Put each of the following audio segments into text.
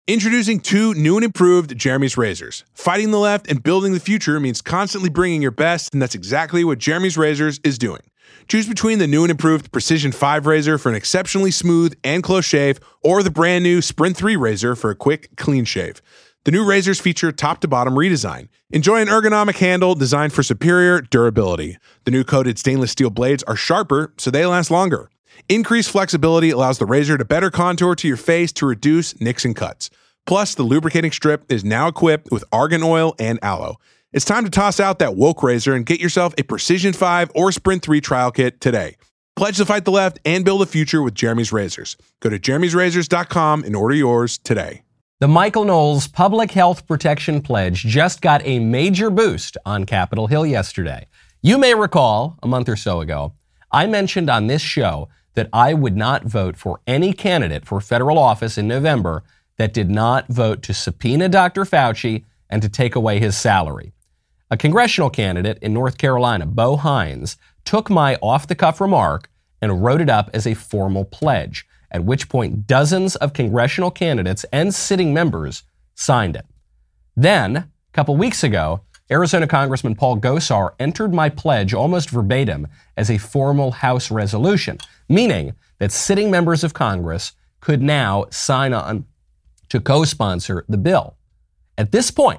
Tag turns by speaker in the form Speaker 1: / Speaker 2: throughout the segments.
Speaker 1: Introducing two new and improved Jeremy's razors. Fighting the left and building the future means constantly bringing your best, and that's exactly what Jeremy's Razors is doing. Choose between the new and improved Precision 5 razor for an exceptionally smooth and close shave, or the brand new Sprint 3 razor for a quick, clean shave. The new razors feature top-to-bottom redesign. Enjoy an ergonomic handle designed for superior durability. The new coated stainless steel blades are sharper, so they last longer. Increased flexibility allows the razor to better contour to your face to reduce nicks and cuts. Plus, the lubricating strip is now equipped with argan oil and aloe. It's time to toss out that woke razor and get yourself a Precision 5 or Sprint 3 trial kit today. Pledge to fight the left and build a future with Jeremy's Razors. Go to jeremy'srazors.com and order yours today.
Speaker 2: The Michael Knowles Public Health Protection Pledge just got a major boost on Capitol Hill yesterday. You may recall, a month or so ago, I mentioned on this show that I would not vote for any candidate for federal office in November that did not vote to subpoena Dr. Fauci and to take away his salary. A congressional candidate in North Carolina, Bo Hines, took my off-the-cuff remark and wrote it up as a formal pledge, at which point dozens of congressional candidates and sitting members signed it. Then, a couple weeks ago, Arizona Congressman Paul Gosar entered my pledge almost verbatim as a formal House resolution, meaning that sitting members of Congress could now sign on to co-sponsor the bill. At this point,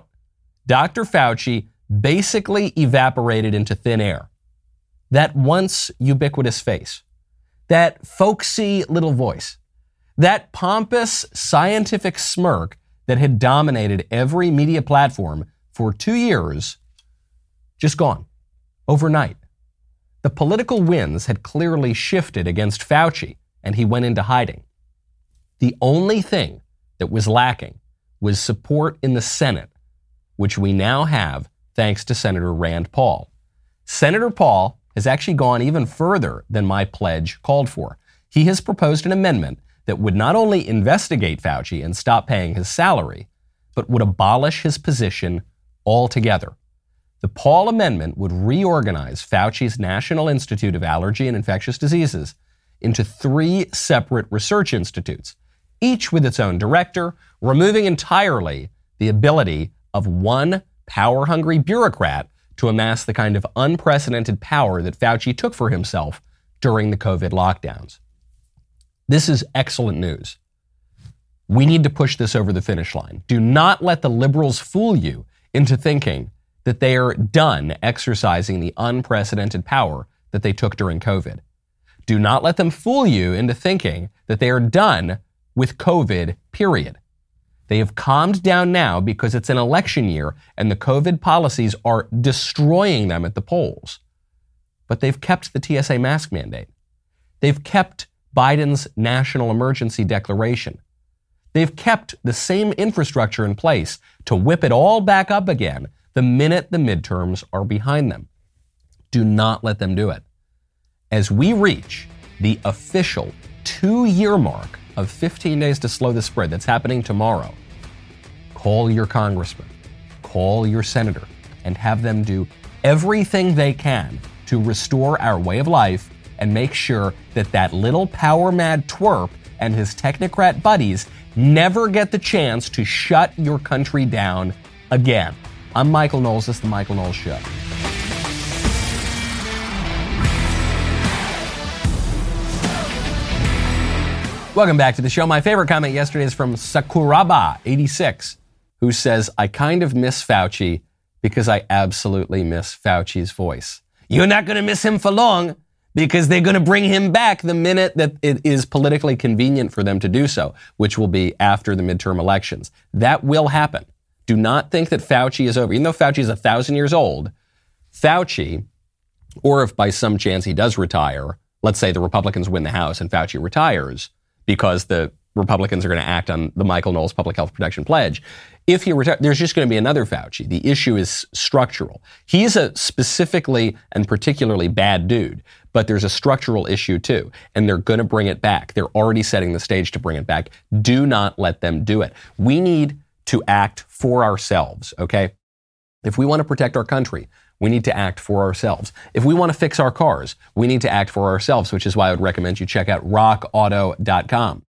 Speaker 2: Dr. Fauci basically evaporated into thin air. That once ubiquitous face, that folksy little voice, that pompous scientific smirk that had dominated every media platform for 2 years, just gone, overnight. The political winds had clearly shifted against Fauci, and he went into hiding. The only thing that was lacking was support in the Senate, which we now have thanks to Senator Rand Paul. Senator Paul has actually gone even further than my pledge called for. He has proposed an amendment that would not only investigate Fauci and stop paying his salary, but would abolish his position altogether. The Paul Amendment would reorganize Fauci's National Institute of Allergy and Infectious Diseases into 3 separate research institutes, each with its own director, removing entirely the ability of one power-hungry bureaucrat to amass the kind of unprecedented power that Fauci took for himself during the COVID lockdowns. This is excellent news. We need to push this over the finish line. Do not let the liberals fool you into thinking that they are done exercising the unprecedented power that they took during COVID. Do not let them fool you into thinking that they are done with COVID, period. They have calmed down now because it's an election year and the COVID policies are destroying them at the polls. But they've kept the TSA mask mandate. They've kept Biden's national emergency declaration. They've kept the same infrastructure in place to whip it all back up again the minute the midterms are behind them. Do not let them do it. As we reach the official 2-year mark of 15 days to slow the spread that's happening tomorrow, call your congressman, call your senator, and have them do everything they can to restore our way of life and make sure that that little power-mad twerp and his technocrat buddies never get the chance to shut your country down again. I'm Michael Knowles. This is The Michael Knowles Show. Welcome back to the show. My favorite comment yesterday is from Sakuraba86, who says, I kind of miss Fauci because I absolutely miss Fauci's voice. You're not going to miss him for long because they're going to bring him back the minute that it is politically convenient for them to do so, which will be after the midterm elections. That will happen. Do not think that Fauci is over. Even though Fauci is 1,000 years old, Fauci, or if by some chance he does retire, let's say the Republicans win the House and Fauci retires because the Republicans are going to act on the Michael Knowles Public Health Protection Pledge. If he retires, there's just going to be another Fauci. The issue is structural. He's a specifically and particularly bad dude, but there's a structural issue too, and they're going to bring it back. They're already setting the stage to bring it back. Do not let them do it. We need to act for ourselves, okay? If we want to protect our country, we need to act for ourselves. If we want to fix our cars, we need to act for ourselves, which is why I would recommend you check out rockauto.com.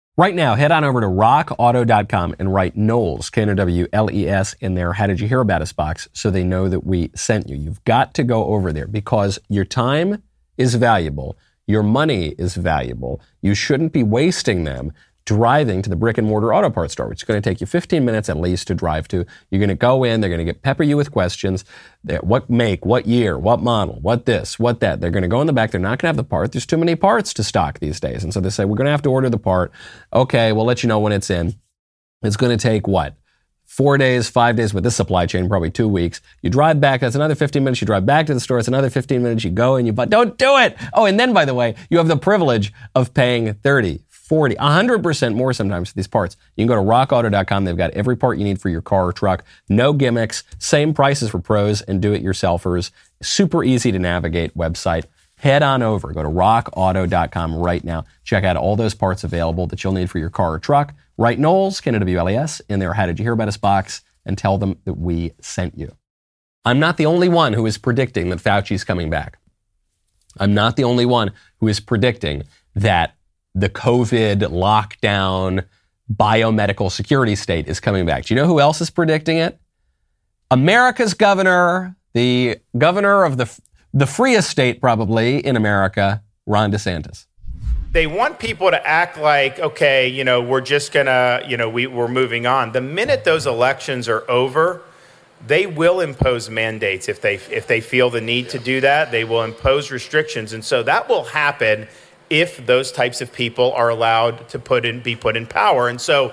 Speaker 2: Right now, head on over to rockauto.com and write Knowles, Knowles, in their How Did You Hear About Us box so they know that we sent you. You've got to go over there because your time is valuable. Your money is valuable. You shouldn't be wasting them driving to the brick and mortar auto parts store, which is going to take you 15 minutes at least to drive to. You're going to go in, they're going to pepper you with questions. What make, what year, what model, what this, what that. They're going to go in the back. They're not going to have the part. There's too many parts to stock these days. And so they say, we're going to have to order the part. Okay, we'll let you know when it's in. It's going to take what? 4 days, 5 days with this supply chain, probably 2 weeks. You drive back, that's another 15 minutes. You drive back to the store, it's another 15 minutes. You go and you buy. Don't do it! Oh, and then, by the way, you have the privilege of paying 30, 40, 100% more sometimes for these parts. You can go to rockauto.com. They've got every part you need for your car or truck. No gimmicks. Same prices for pros and do-it-yourselfers. Super easy to navigate website. Head on over. Go to rockauto.com right now. Check out all those parts available that you'll need for your car or truck. Write Knowles, Knowles, in their How Did You Hear About Us box and tell them that we sent you. I'm not the only one who is predicting that Fauci's coming back. I'm not the only one who is predicting that the COVID lockdown biomedical security state is coming back. Do you know who else is predicting it? America's governor, the governor of the freest state probably in America, Ron DeSantis.
Speaker 3: They want people to act like, okay, we're just gonna, we're moving on. The minute those elections are over, they will impose mandates if they feel the need to do that. They will impose restrictions, and so that will happen if those types of people are allowed to be put in power. And so,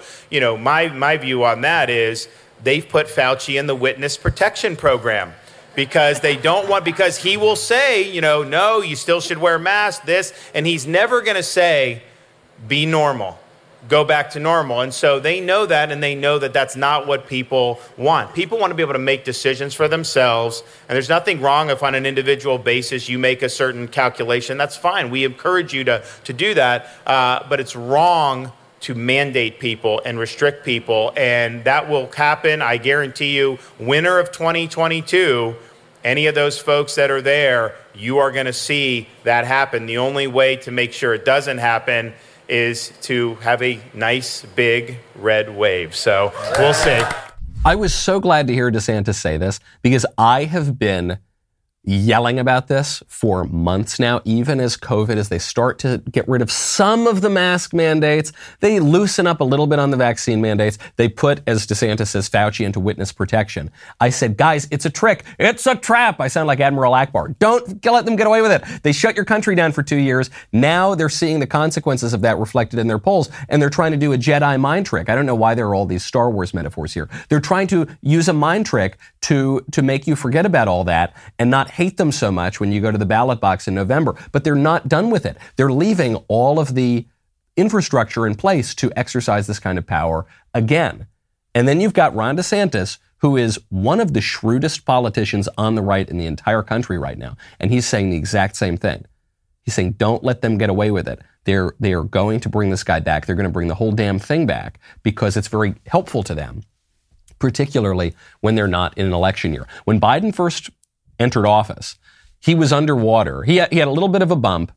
Speaker 3: my view on that is they've put Fauci in the witness protection program. Because because he will say, no, you still should wear masks, this, and he's never going to say, be normal, go back to normal. And so they know that, and they know that that's not what people want. People want to be able to make decisions for themselves, and there's nothing wrong if on an individual basis you make a certain calculation. That's fine. We encourage you to do that, but it's wrong to mandate people and restrict people, and that will happen, I guarantee you, winter of 2022, any of those folks that are there, you are going to see that happen. The only way to make sure it doesn't happen is to have a nice, big red wave. So we'll see.
Speaker 2: I was so glad to hear DeSantis say this because I have been yelling about this for months now, even as they start to get rid of some of the mask mandates. They loosen up a little bit on the vaccine mandates. They put, as DeSantis says, Fauci into witness protection. I said, guys, it's a trick. It's a trap. I sound like Admiral Akbar. Don't let them get away with it. They shut your country down for 2 years. Now they're seeing the consequences of that reflected in their polls, and they're trying to do a Jedi mind trick. I don't know why there are all these Star Wars metaphors here. They're trying to use a mind trick to make you forget about all that and not hate them so much when you go to the ballot box in November. But they're not done with it. They're leaving all of the infrastructure in place to exercise this kind of power again. And then you've got Ron DeSantis, who is one of the shrewdest politicians on the right in the entire country right now. And he's saying the exact same thing. He's saying, don't let them get away with it. They are going to bring this guy back. They're going to bring the whole damn thing back because it's very helpful to them, particularly when they're not in an election year. When Biden first entered office, he was underwater. He had a little bit of a bump,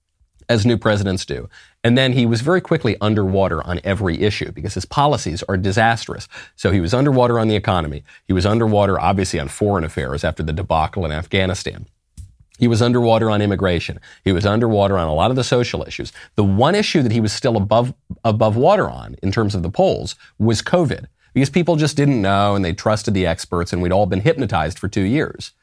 Speaker 2: as new presidents do. And then he was very quickly underwater on every issue because his policies are disastrous. So he was underwater on the economy. He was underwater, obviously, on foreign affairs after the debacle in Afghanistan. He was underwater on immigration. He was underwater on a lot of the social issues. The one issue that he was still above water on in terms of the polls was COVID, because people just didn't know and they trusted the experts, and we'd all been hypnotized for 2 years.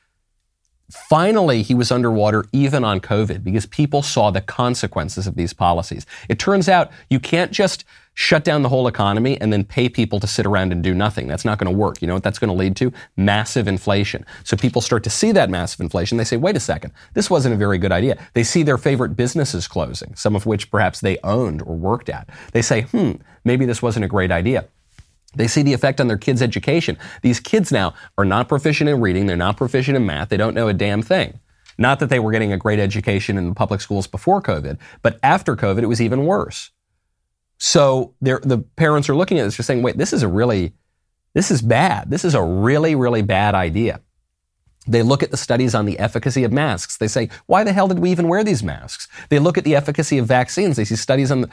Speaker 2: Finally, he was underwater even on COVID because people saw the consequences of these policies. It turns out you can't just shut down the whole economy and then pay people to sit around and do nothing. That's not going to work. You know what that's going to lead to? Massive inflation. So people start to see that massive inflation. They say, wait a second, this wasn't a very good idea. They see their favorite businesses closing, some of which perhaps they owned or worked at. They say, maybe this wasn't a great idea. They see the effect on their kids' education. These kids now are not proficient in reading. They're not proficient in math. They don't know a damn thing. Not that they were getting a great education in the public schools before COVID, but after COVID, it was even worse. So the parents are looking at this just saying, wait, this is bad. This is a really, really bad idea. They look at the studies on the efficacy of masks. They say, why the hell did we even wear these masks? They look at the efficacy of vaccines. They see studies on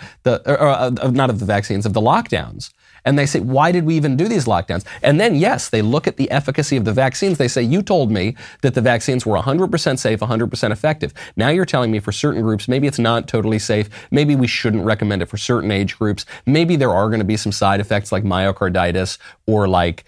Speaker 2: not of the vaccines, of the lockdowns. And they say, why did we even do these lockdowns? And then, yes, they look at the efficacy of the vaccines. They say, you told me that the vaccines were 100% safe, 100% effective. Now you're telling me for certain groups, maybe it's not totally safe. Maybe we shouldn't recommend it for certain age groups. Maybe there are going to be some side effects like myocarditis or like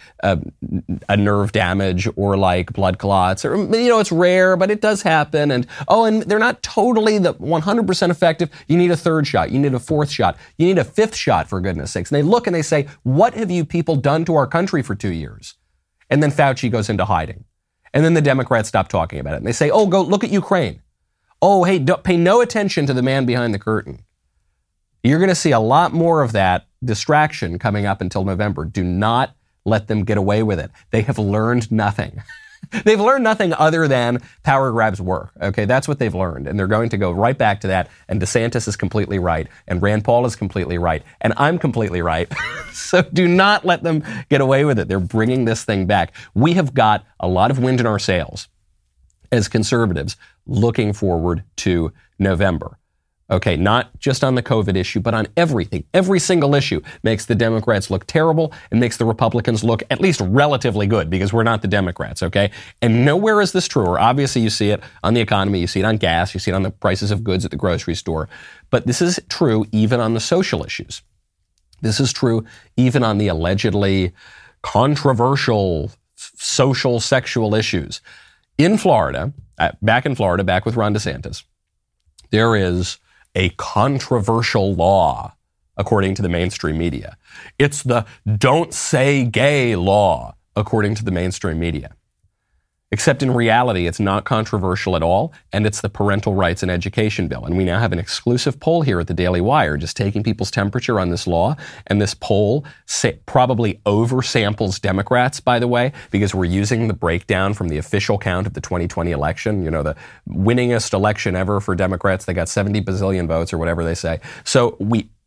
Speaker 2: a nerve damage or like blood clots. Or, it's rare, but it does happen. And they're not totally the 100% effective. You need a third shot. You need a fourth shot. You need a fifth shot, for goodness sakes. And they look and they say, what have you people done to our country for 2 years? And then Fauci goes into hiding. And then the Democrats stop talking about it. And they say, go look at Ukraine. Hey, pay no attention to the man behind the curtain. You're going to see a lot more of that distraction coming up until November. Do not let them get away with it. They have learned nothing. They've learned nothing other than power grabs work. Okay, that's what they've learned. And they're going to go right back to that. And DeSantis is completely right. And Rand Paul is completely right. And I'm completely right. So do not let them get away with it. They're bringing this thing back. We have got a lot of wind in our sails as conservatives looking forward to November. Okay, not just on the COVID issue, but on everything. Every single issue makes the Democrats look terrible and makes the Republicans look at least relatively good because we're not the Democrats, okay? And nowhere is this truer. Obviously, you see it on the economy, you see it on gas, you see it on the prices of goods at the grocery store. But this is true even on the social issues. This is true even on the allegedly controversial social, sexual issues. In Florida, back with Ron DeSantis, there is a controversial law, according to the mainstream media. It's the don't say gay law, according to the mainstream media. Except in reality, it's not controversial at all, and it's the Parental Rights and Education Bill. And we now have an exclusive poll here at the Daily Wire, just taking people's temperature on this law. And this poll probably oversamples Democrats, by the way, because we're using the breakdown from the official count of the 2020 election, the winningest election ever for Democrats. They got 70 bazillion votes or whatever they say. So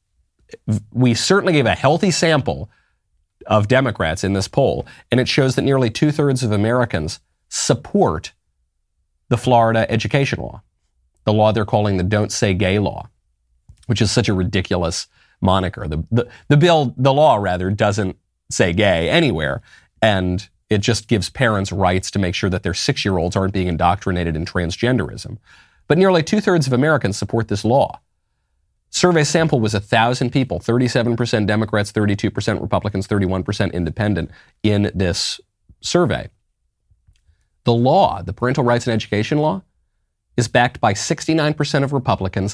Speaker 2: we certainly gave a healthy sample of Democrats in this poll, and it shows that nearly 2/3 of Americans support the Florida education law, the law they're calling the Don't Say Gay law, which is such a ridiculous moniker. The law doesn't say gay anywhere, and it just gives parents rights to make sure that their 6-year-olds aren't being indoctrinated in transgenderism. But nearly 2/3 of Americans support this law. Survey sample was 1,000 people, 37% Democrats, 32% Republicans, 31% independent in this survey. The law, the Parental Rights and Education law, is backed by 69% of Republicans,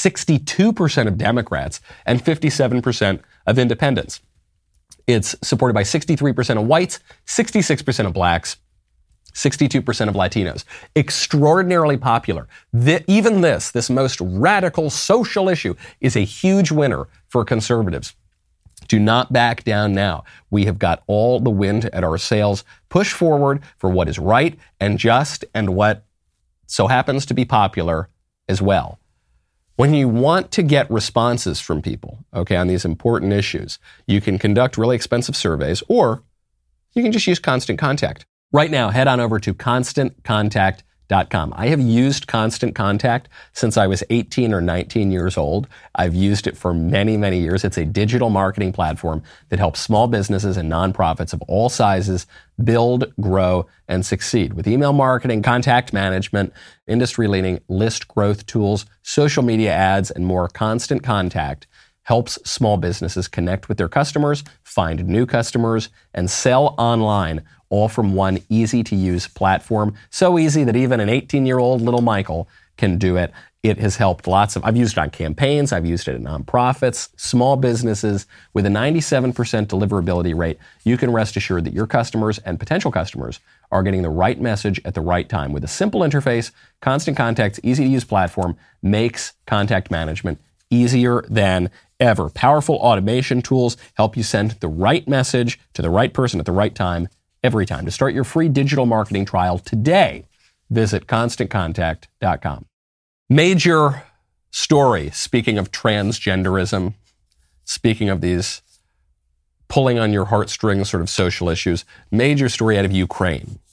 Speaker 2: 62% of Democrats, and 57% of independents. It's supported by 63% of whites, 66% of blacks, 62% of Latinos. Extraordinarily popular. Even this most radical social issue is a huge winner for conservatives. Do not back down now. We have got all the wind at our sails. Push forward for what is right and just and what so happens to be popular as well. When you want to get responses from people, on these important issues, you can conduct really expensive surveys, or you can just use Constant Contact. Right now, head on over to ConstantContact.com. I have used Constant Contact since I was 18 or 19 years old. I've used it for many, many years. It's a digital marketing platform that helps small businesses and nonprofits of all sizes build, grow, and succeed. With email marketing, contact management, industry-leading list growth tools, social media ads, and more, Constant Contact helps small businesses connect with their customers, find new customers, and sell online, all from one easy-to-use platform. So easy that even an 18-year-old little Michael can do it. It has helped I've used it on campaigns, I've used it at nonprofits, small businesses. With a 97% deliverability rate, you can rest assured that your customers and potential customers are getting the right message at the right time. With a simple interface, Constant Contact's easy-to-use platform makes contact management easier than ever. Powerful automation tools help you send the right message to the right person at the right time, every time. To start your free digital marketing trial today, visit ConstantContact.com. Major story, speaking of transgenderism, speaking of these pulling on your heartstrings sort of social issues, major story out of Ukraine.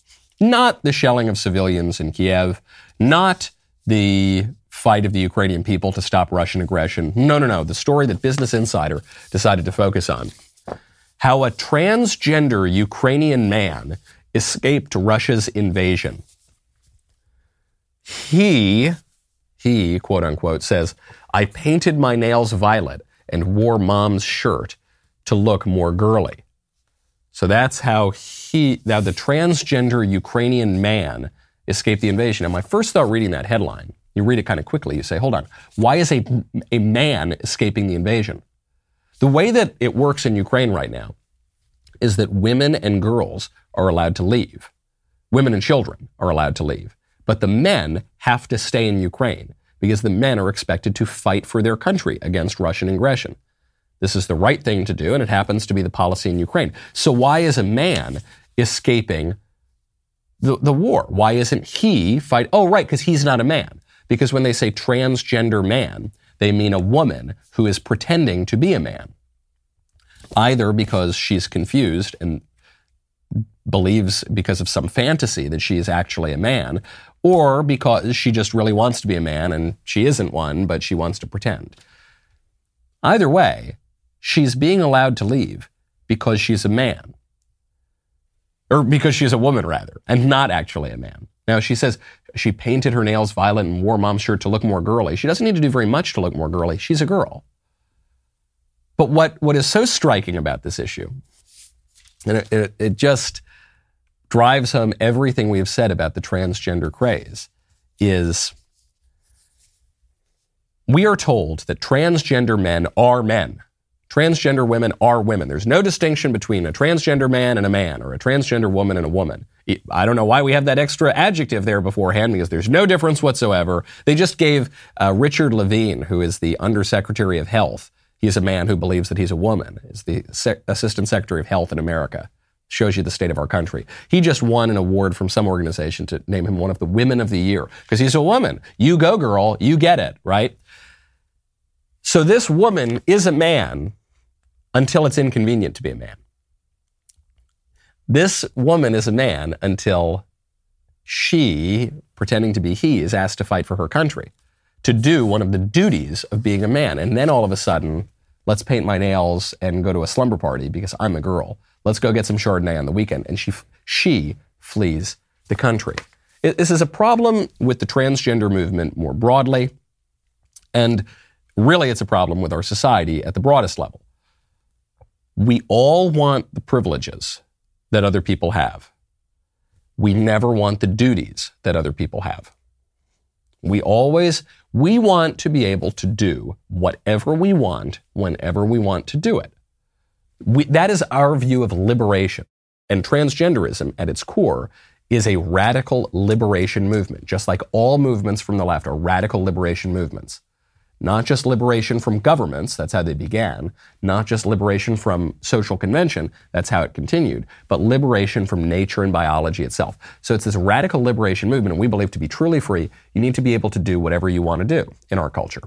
Speaker 2: Not the shelling of civilians in Kiev, not the fight of the Ukrainian people to stop Russian aggression. No. The story that Business Insider decided to focus on. How a transgender Ukrainian man escaped Russia's invasion. He, quote unquote, says, I painted my nails violet and wore mom's shirt to look more girly. So that's how now the transgender Ukrainian man escaped the invasion. And my first thought reading that headline, you read it kind of quickly, you say, hold on, why is a man escaping the invasion? The way that it works in Ukraine right now is that women and girls are allowed to leave. Women and children are allowed to leave. But the men have to stay in Ukraine because the men are expected to fight for their country against Russian aggression. This is the right thing to do, and it happens to be the policy in Ukraine. So why is a man escaping the war? Why isn't he fight? Oh, right, because he's not a man. Because when they say transgender man, they mean a woman who is pretending to be a man. Either because she's confused and believes because of some fantasy that she is actually a man, or because she just really wants to be a man and she isn't one, but she wants to pretend. Either way, she's being allowed to leave because she's a man. Or because she's a woman, rather, and not actually a man. Now, she says she painted her nails violet and wore mom's shirt to look more girly. She doesn't need to do very much to look more girly. She's a girl. But what is so striking about this issue, and it just drives home everything we have said about the transgender craze, is we are told that transgender men are men. Transgender women are women. There's no distinction between a transgender man and a man, or a transgender woman and a woman. I don't know why we have that extra adjective there beforehand, because there's no difference whatsoever. They just gave Richard Levine, who is the Undersecretary of Health, he's a man who believes that he's a woman, is the Assistant Secretary of Health in America. Shows you the state of our country. He just won an award from some organization to name him one of the Women of the Year, because he's a woman. You go, girl. You get it, right? So this woman is a man until it's inconvenient to be a man. This woman is a man until she, pretending to be he, is asked to fight for her country, to do one of the duties of being a man. And then all of a sudden, let's paint my nails and go to a slumber party because I'm a girl. Let's go get some Chardonnay on the weekend. And she flees the country. This is a problem with the transgender movement more broadly. And really, it's a problem with our society at the broadest level. We all want the privileges that other people have. We never want the duties that other people have. We want to be able to do whatever we want, whenever we want to do it. That is our view of liberation. And transgenderism, at its core, is a radical liberation movement, just like all movements from the left are radical liberation movements. Not just liberation from governments, that's how they began, not just liberation from social convention, that's how it continued, but liberation from nature and biology itself. So it's this radical liberation movement, and we believe to be truly free, you need to be able to do whatever you want to do in our culture.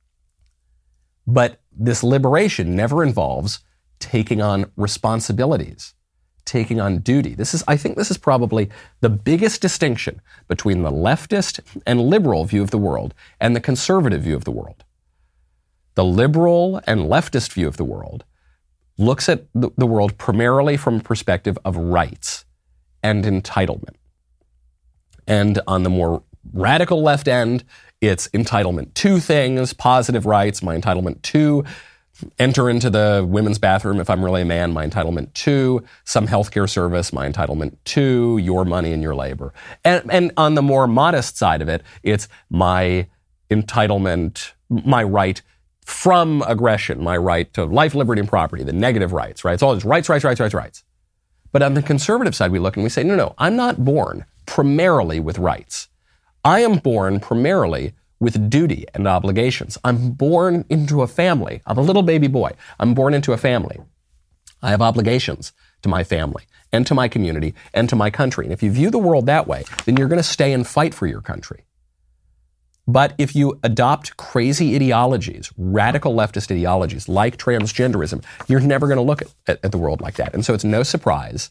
Speaker 2: But this liberation never involves taking on responsibilities, taking on duty. I think this is probably the biggest distinction between the leftist and liberal view of the world and the conservative view of the world. The liberal and leftist view of the world looks at the world primarily from a perspective of rights and entitlement. And on the more radical left end, it's entitlement to things, positive rights, my entitlement to enter into the women's bathroom if I'm really a man, my entitlement to some healthcare service, my entitlement to your money and your labor. And on the more modest side of it, it's my entitlement, my right from aggression, my right to life, liberty, and property, the negative rights, right? It's all just rights. But on the conservative side, we look and we say, no, I'm not born primarily with rights. I am born primarily with duty and obligations. I'm born into a family. I'm a little baby boy. I'm born into a family. I have obligations to my family and to my community and to my country. And if you view the world that way, then you're going to stay and fight for your country. But if you adopt crazy ideologies, radical leftist ideologies like transgenderism, you're never going to look at the world like that. And so it's no surprise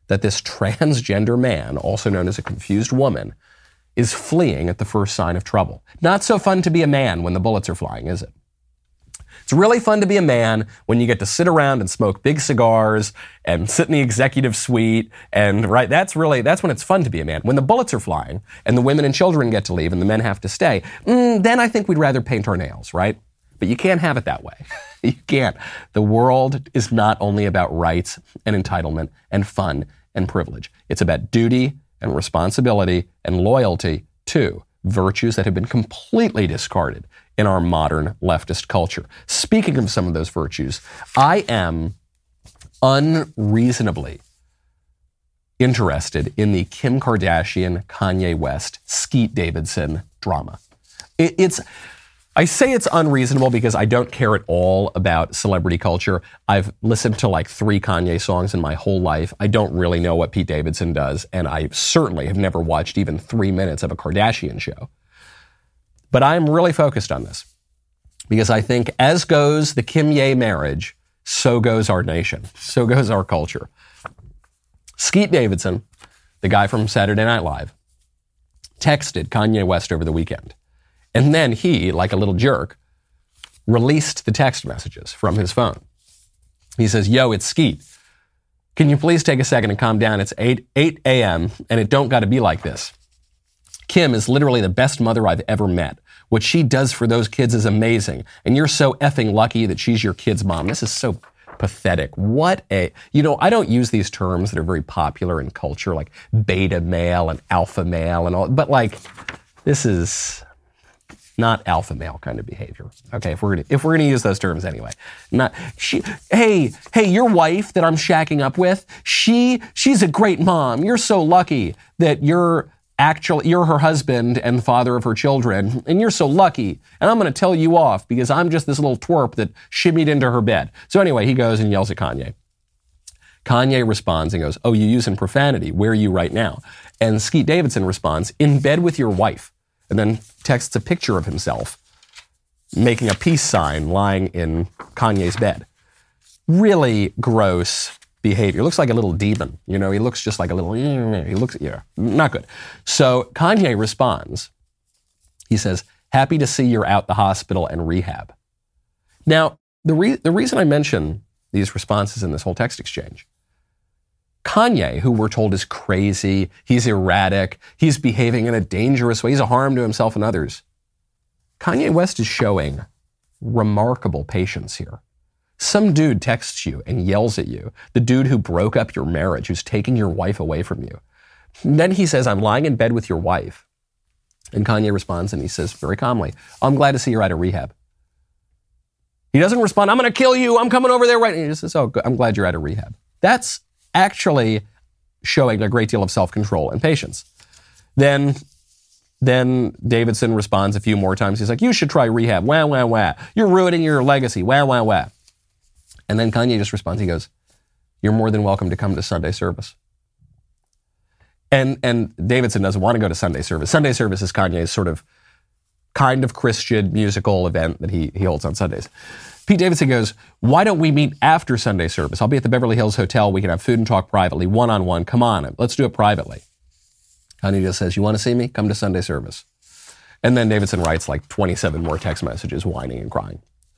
Speaker 2: that this transgender man, also known as a confused woman, is fleeing at the first sign of trouble. Not so fun to be a man when the bullets are flying, is it? It's really fun to be a man when you get to sit around and smoke big cigars and sit in the executive suite. And right, that's when it's fun to be a man. When the bullets are flying and the women and children get to leave and the men have to stay, then I think we'd rather paint our nails, right? But you can't have it that way. You can't. The world is not only about rights and entitlement and fun and privilege. It's about duty and responsibility and loyalty too. Virtues that have been completely discarded in our modern leftist culture. Speaking of some of those virtues, I am unreasonably interested in the Kim Kardashian, Kanye West, Skeet Davidson drama. I say it's unreasonable because I don't care at all about celebrity culture. I've listened to like 3 Kanye songs in my whole life. I don't really know what Pete Davidson does, and I certainly have never watched even 3 minutes of a Kardashian show. But I'm really focused on this because I think as goes the Kim-Ye marriage, so goes our nation, so goes our culture. Skeet Davidson, the guy from Saturday Night Live, texted Kanye West over the weekend. And then he, like a little jerk, released the text messages from his phone. He says, "Yo, it's Skeet. Can you please take a second and calm down? It's 8 a.m. and it don't got to be like this. Kim is literally the best mother I've ever met. What she does for those kids is amazing. And you're so effing lucky that she's your kid's mom." This is so pathetic. I don't use these terms that are very popular in culture, like beta male and alpha male and all, but like, this is not alpha male kind of behavior. Okay, if we're gonna use those terms anyway. Hey, your wife that I'm shacking up with, she's a great mom. You're so lucky that you're her husband and the father of her children, and you're so lucky. And I'm going to tell you off because I'm just this little twerp that shimmied into her bed. So anyway, he goes and yells at Kanye. Kanye responds and goes, "Oh, you're using profanity. Where are you right now?" And Skeet Davidson responds, "In bed with your wife." And then texts a picture of himself making a peace sign lying in Kanye's bed. Really gross behavior. Looks like a little demon. He looks just like a little, not good. So Kanye responds. He says, "Happy to see you're out the hospital and rehab." Now, the reason I mention these responses in this whole text exchange, Kanye, who we're told is crazy, he's erratic, he's behaving in a dangerous way, he's a harm to himself and others. Kanye West is showing remarkable patience here. Some dude texts you and yells at you, the dude who broke up your marriage, who's taking your wife away from you. And then he says, "I'm lying in bed with your wife." And Kanye responds and he says very calmly, "I'm glad to see you're out of rehab." He doesn't respond, "I'm going to kill you, I'm coming over there right now." He just says, "Oh, good. I'm glad you're out of rehab." That's actually showing a great deal of self-control and patience. Then Davidson responds a few more times. He's like, "You should try rehab. Wah, wah, wah. You're ruining your legacy. Wah, wah, wah." And then Kanye just responds. He goes, "You're more than welcome to come to Sunday service." And Davidson doesn't want to go to Sunday service. Sunday service is Kanye's sort of kind of Christian musical event that he holds on Sundays. Pete Davidson goes, "Why don't we meet after Sunday service? I'll be at the Beverly Hills Hotel. We can have food and talk privately, one-on-one. Come on, let's do it privately." Kanye just says, "You want to see me? Come to Sunday service." And then Davidson writes like 27 more text messages, whining and crying.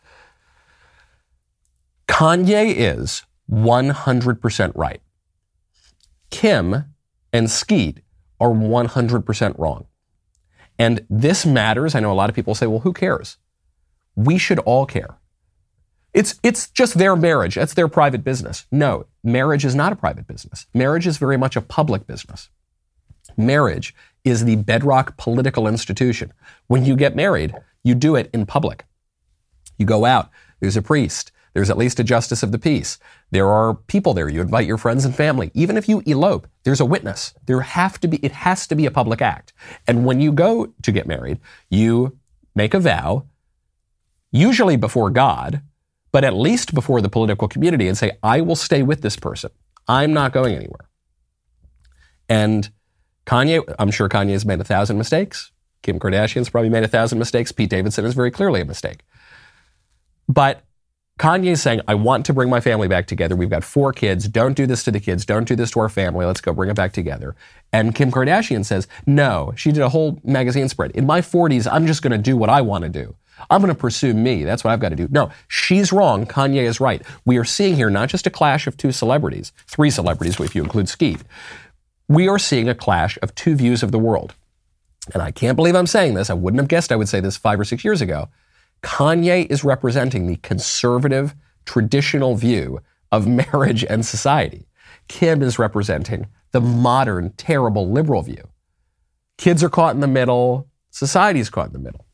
Speaker 2: Kanye is 100% right. Kim and Skeet are 100% wrong. And this matters. I know a lot of people say, well, who cares? We should all care. It's just their marriage. That's their private business. No, marriage is not a private business. Marriage is very much a public business. Marriage is the bedrock political institution. When you get married, you do it in public. You go out. There's a priest. There's at least a justice of the peace. There are people there. You invite your friends and family. Even if you elope, there's a witness. It has to be a public act. And when you go to get married, you make a vow, usually before God, but at least before the political community, and say, "I will stay with this person. I'm not going anywhere." And Kanye, I'm sure Kanye has made 1,000 mistakes. Kim Kardashian's probably made 1,000 mistakes. Pete Davidson is very clearly a mistake. But Kanye's saying, I want to bring my family back together. We've got 4 kids. Don't do this to the kids. Don't do this to our family. Let's go bring it back together. And Kim Kardashian says, no. She did a whole magazine spread. In my 40s, I'm just going to do what I want to do. I'm going to pursue me. That's what I've got to do. No, she's wrong. Kanye is right. We are seeing here not just a clash of 2 celebrities, 3 celebrities if you include Skeet. We are seeing a clash of 2 views of the world. And I can't believe I'm saying this. I wouldn't have guessed I would say this 5 or 6 years ago. Kanye is representing the conservative, traditional view of marriage and society. Kim is representing the modern, terrible liberal view. Kids are caught in the middle. Society's caught in the middle.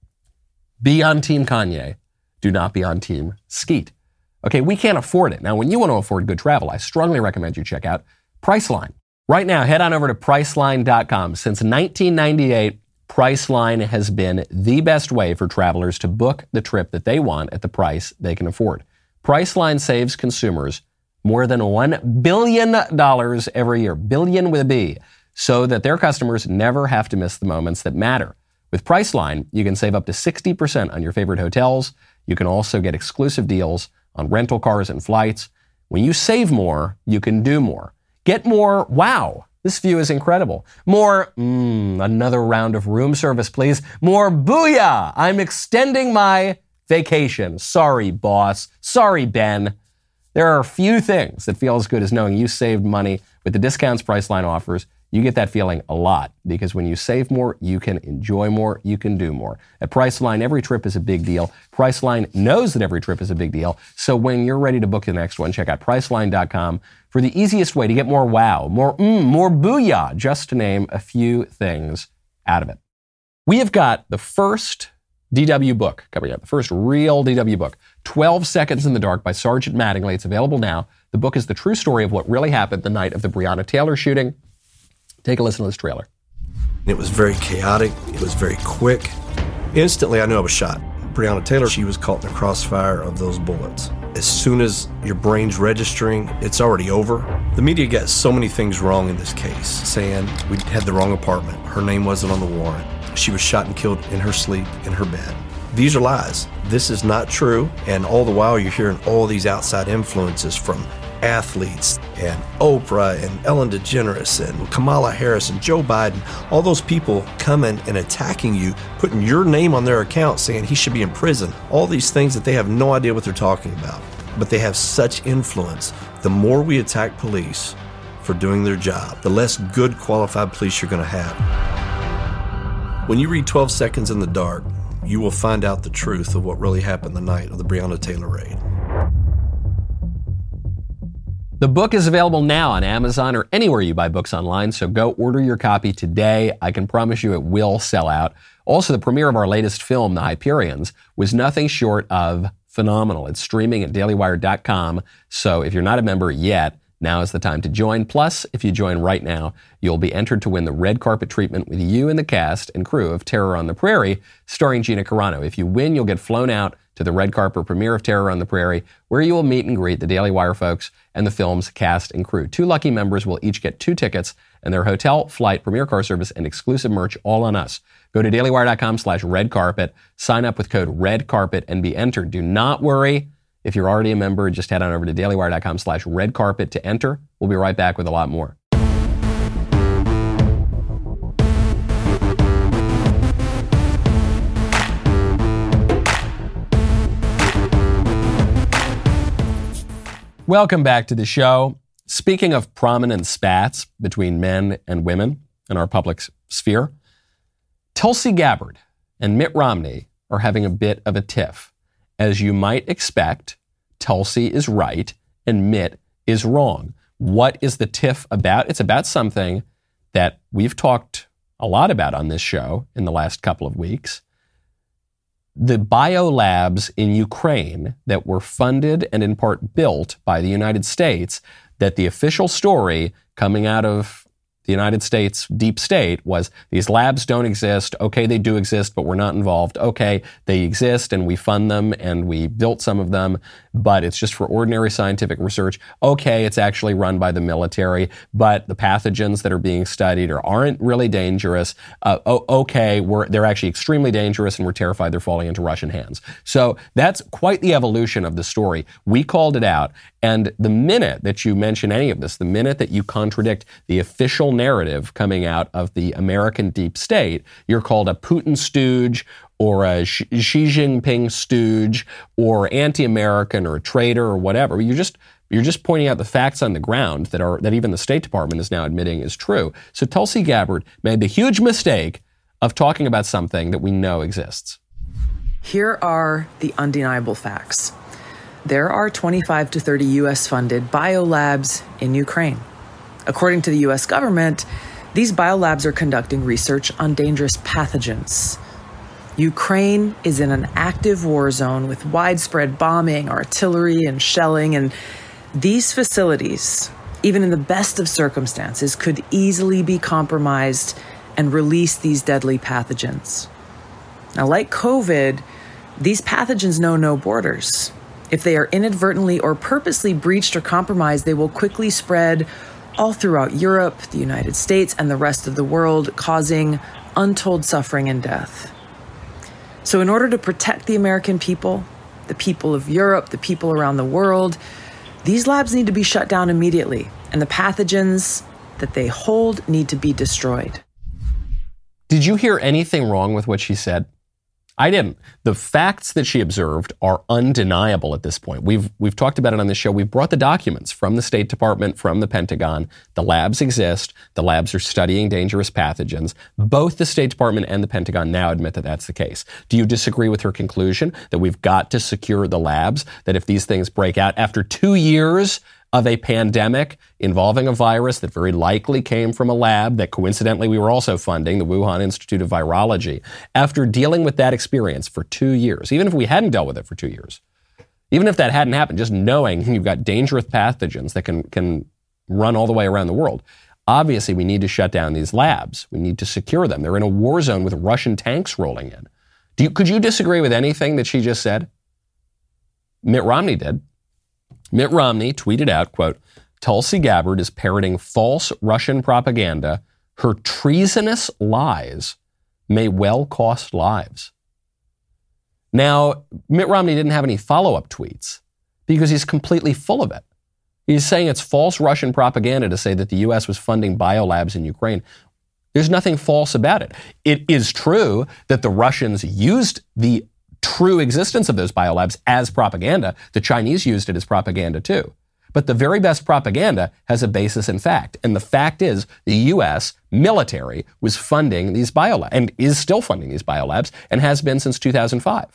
Speaker 2: Be on Team Kanye. Do not be on Team Skeet. Okay, we can't afford it. Now, when you want to afford good travel, I strongly recommend you check out Priceline. Right now, head on over to Priceline.com. Since 1998, Priceline has been the best way for travelers to book the trip that they want at the price they can afford. Priceline saves consumers more than $1 billion every year, billion with a B, so that their customers never have to miss the moments that matter. With Priceline, you can save up to 60% on your favorite hotels. You can also get exclusive deals on rental cars and flights. When you save more, you can do more. Get more, wow, this view is incredible. More, another round of room service, please. More, booyah, I'm extending my vacation. Sorry, boss. Sorry, Ben. There are a few things that feel as good as knowing you saved money with the discounts Priceline offers. You get that feeling a lot because when you save more, you can enjoy more, you can do more. At Priceline, every trip is a big deal. Priceline knows that every trip is a big deal. So when you're ready to book the next one, check out Priceline.com for the easiest way to get more wow, more booyah, just to name a few things out of it. We have got the first DW book coming out, the first real DW book, 12 Seconds in the Dark by Sergeant Mattingly. It's available now. The book is the true story of what really happened the night of the Breonna Taylor shooting. Take a listen to this trailer.
Speaker 4: It was very chaotic. It was very quick. Instantly, I knew I was shot. Breonna Taylor, she was caught in the crossfire of those bullets. As soon as your brain's registering, it's already over. The media got so many things wrong in this case, saying we had the wrong apartment. Her name wasn't on the warrant. She was shot and killed in her sleep in her bed. These are lies. This is not true. And all the while, you're hearing all these outside influences from athletes and Oprah and Ellen DeGeneres and Kamala Harris and Joe Biden, all those people coming and attacking you, putting your name on their account saying he should be in prison, all these things that they have no idea what they're talking about. But they have such influence. The more we attack police for doing their job, the less good qualified police you're going to have. When you read 12 Seconds in the Dark, you will find out the truth of what really happened the night of the Breonna Taylor raid.
Speaker 2: The book is available now on Amazon or anywhere you buy books online, so go order your copy today. I can promise you it will sell out. Also, the premiere of our latest film, The Hyperions, was nothing short of phenomenal. It's streaming at dailywire.com, so if you're not a member yet, now is the time to join. Plus, if you join right now, you'll be entered to win the red carpet treatment with you and the cast and crew of Terror on the Prairie, starring Gina Carano. If you win, you'll get flown out to the red carpet premiere of Terror on the Prairie, where you will meet and greet the Daily Wire folks and the film's cast and crew. 2 lucky members will each get 2 tickets and their hotel, flight, premiere car service, and exclusive merch all on us. Go to dailywire.com/redcarpet, sign up with code REDCARPET, and be entered. Do not worry. If you're already a member, just head on over to dailywire.com/redcarpet to enter. We'll be right back with a lot more. Welcome back to the show. Speaking of prominent spats between men and women in our public sphere, Tulsi Gabbard and Mitt Romney are having a bit of a tiff. As you might expect, Tulsi is right and Mitt is wrong. What is the tiff about? It's about something that we've talked a lot about on this show in the last couple of weeks. The biolabs in Ukraine that were funded and in part built by the United States, that the official story coming out of the the United States deep state was these labs don't exist. Okay, they do exist, but we're not involved. Okay, they exist and we fund them and we built some of them, but it's just for ordinary scientific research. Okay, it's actually run by the military, but the pathogens that are being studied aren't really dangerous. They're actually extremely dangerous and we're terrified they're falling into Russian hands. So that's quite the evolution of the story. We called it out. And the minute that you mention any of this, the minute that you contradict the official narrative coming out of the American deep state, you're called a Putin stooge or a Xi Jinping stooge or anti-American or a traitor or whatever. You're just pointing out the facts on the ground that even the State Department is now admitting is true. So Tulsi Gabbard made the huge mistake of talking about something that we know exists.
Speaker 5: Here are the undeniable facts. There are 25 to 30 U.S.-funded biolabs in Ukraine. According to the U.S. government, these biolabs are conducting research on dangerous pathogens. Ukraine is in an active war zone with widespread bombing, artillery, and shelling, and these facilities, even in the best of circumstances, could easily be compromised and release these deadly pathogens. Now, like COVID, these pathogens know no borders. If they are inadvertently or purposely breached or compromised, they will quickly spread all throughout Europe, the United States, and the rest of the world, causing untold suffering and death. So in order to protect the American people, the people of Europe, the people around the world, these labs need to be shut down immediately, and the pathogens that they hold need to be destroyed.
Speaker 2: Did you hear anything wrong with what she said? I didn't. The facts that she observed are undeniable at this point. We've talked about it on this show. We've brought the documents from the State Department, from the Pentagon. The labs exist. The labs are studying dangerous pathogens. Both the State Department and the Pentagon now admit that that's the case. Do you disagree with her conclusion that we've got to secure the labs, that if these things break out after 2 years of a pandemic involving a virus that very likely came from a lab that coincidentally we were also funding, the Wuhan Institute of Virology, after dealing with that experience for 2 years, even if we hadn't dealt with it for 2 years, even if that hadn't happened, just knowing you've got dangerous pathogens that can run all the way around the world, obviously we need to shut down these labs. We need to secure them. They're in a war zone with Russian tanks rolling in. Could you disagree with anything that she just said? Mitt Romney did. Mitt Romney tweeted out, quote, Tulsi Gabbard is parroting false Russian propaganda. Her treasonous lies may well cost lives. Now, Mitt Romney didn't have any follow-up tweets because he's completely full of it. He's saying it's false Russian propaganda to say that the U.S. was funding biolabs in Ukraine. There's nothing false about it. It is true that the Russians used the true existence of those biolabs as propaganda. The Chinese used it as propaganda too. But the very best propaganda has a basis in fact. And the fact is the U.S. military was funding these biolabs and is still funding these biolabs and has been since 2005.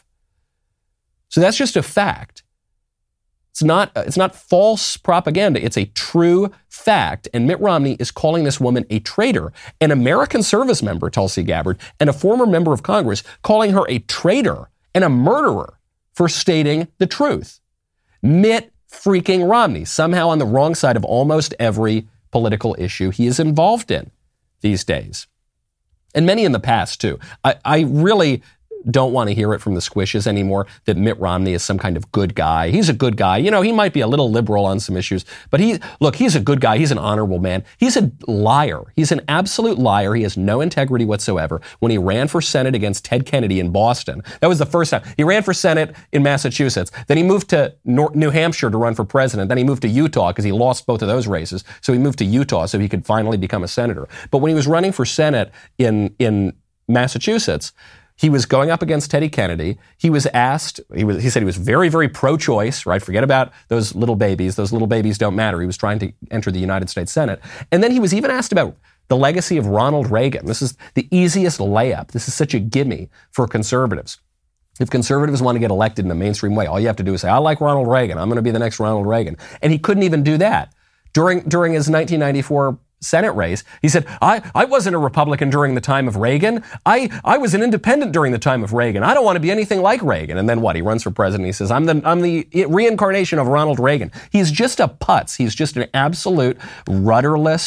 Speaker 2: So that's just a fact. It's not false propaganda. It's a true fact. And Mitt Romney is calling this woman a traitor, an American service member, Tulsi Gabbard, and a former member of Congress, calling her a traitor and a murderer for stating the truth. Mitt freaking Romney, somehow on the wrong side of almost every political issue he is involved in these days. And many in the past, too. I really don't want to hear it from the squishes anymore that Mitt Romney is some kind of good guy. He's a good guy. You know, he might be a little liberal on some issues, but he's a good guy. He's an honorable man. He's a liar. He's an absolute liar. He has no integrity whatsoever. When he ran for Senate against Ted Kennedy in Boston, that was the first time. He ran for Senate in Massachusetts. Then he moved to New Hampshire to run for president. Then he moved to Utah because he lost both of those races. So he moved to Utah so he could finally become a senator. But when he was running for Senate in Massachusetts, he was going up against Teddy Kennedy. He was asked, he said he was very, very pro-choice, right? Forget about those little babies. Those little babies don't matter. He was trying to enter the United States Senate. And then he was even asked about the legacy of Ronald Reagan. This is the easiest layup. This is such a gimme for conservatives. If conservatives want to get elected in a mainstream way, all you have to do is say, I like Ronald Reagan. I'm going to be the next Ronald Reagan. And he couldn't even do that. During his 1994 Senate race, he said, I wasn't a Republican during the time of Reagan. I was an independent during the time of Reagan. I don't want to be anything like Reagan. And then what? He runs for president. He says, I'm the reincarnation of Ronald Reagan. He's just a putz. He's just an absolute rudderless,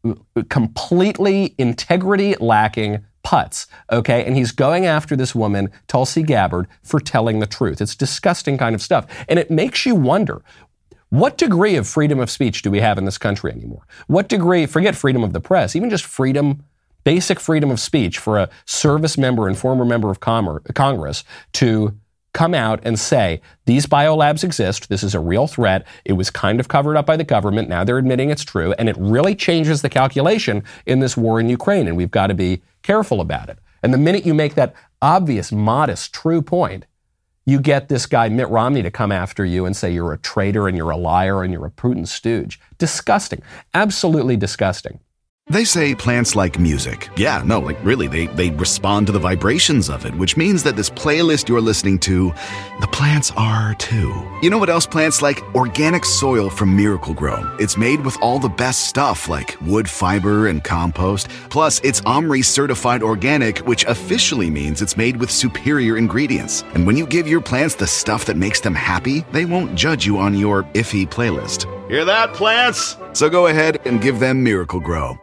Speaker 2: completely integrity lacking putz, okay? And he's going after this woman, Tulsi Gabbard, for telling the truth. It's disgusting kind of stuff. And it makes you wonder, what degree of freedom of speech do we have in this country anymore? What degree, forget freedom of the press, even just freedom, basic freedom of speech for a service member and former member of Congress to come out and say, these biolabs exist, this is a real threat, it was kind of covered up by the government, now they're admitting it's true, and it really changes the calculation in this war in Ukraine, and we've got to be careful about it. And the minute you make that obvious, modest, true point, you get this guy Mitt Romney to come after you and say you're a traitor and you're a liar and you're a Putin stooge. Disgusting. Absolutely disgusting.
Speaker 6: They say plants like music. Yeah, no, like really, they respond to the vibrations of it, which means that this playlist you're listening to, the plants are too. You know what else plants like? Organic soil from Miracle-Gro. It's made with all the best stuff like wood fiber and compost. Plus, it's OMRI certified organic, which officially means it's made with superior ingredients. And when you give your plants the stuff that makes them happy, they won't judge you on your iffy playlist. Hear that, plants? So go ahead and give them Miracle-Gro.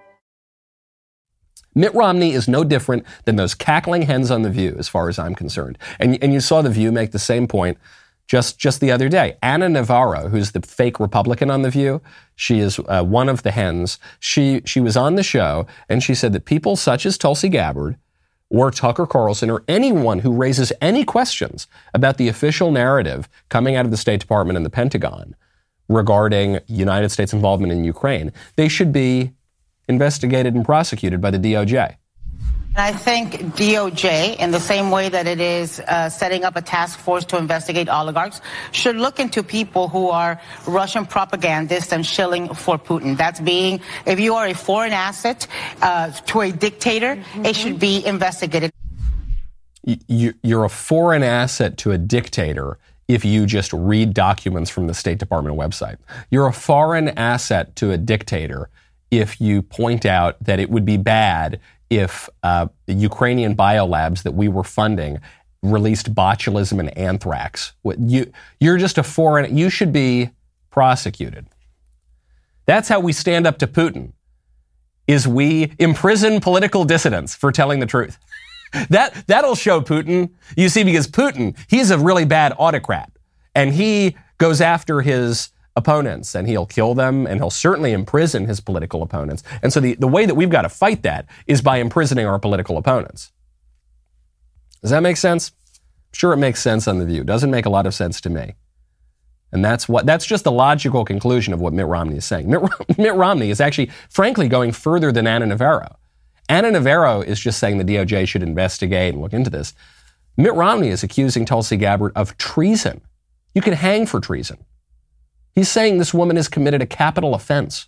Speaker 2: Mitt Romney is no different than those cackling hens on The View, as far as I'm concerned. And you saw The View make the same point just the other day. Ana Navarro, who's the fake Republican on The View, she is one of the hens. She was on the show, and she said that people such as Tulsi Gabbard or Tucker Carlson or anyone who raises any questions about the official narrative coming out of the State Department and the Pentagon regarding United States involvement in Ukraine, they should be investigated and prosecuted by the DOJ.
Speaker 7: And I think DOJ, in the same way that it is setting up a task force to investigate oligarchs, should look into people who are Russian propagandists and shilling for Putin. That's being, if you are a foreign asset to a dictator, it should be investigated.
Speaker 2: You're a foreign asset to a dictator if you just read documents from the State Department website. You're a foreign asset to a dictator if you point out that it would be bad if the Ukrainian biolabs that we were funding released botulism and anthrax. You're just a foreign, you should be prosecuted. That's how we stand up to Putin, is we imprison political dissidents for telling the truth. That'll show Putin, you see, because Putin, he's a really bad autocrat, and he goes after his opponents, and he'll kill them, and he'll certainly imprison his political opponents. And so the way that we've got to fight that is by imprisoning our political opponents. Does that make sense? Sure, it makes sense on The View. Doesn't make a lot of sense to me. And that's just the logical conclusion of what Mitt Romney is saying. Mitt Romney is actually, frankly, going further than Ana Navarro. Ana Navarro is just saying the DOJ should investigate and look into this. Mitt Romney is accusing Tulsi Gabbard of treason. You can hang for treason. He's saying this woman has committed a capital offense.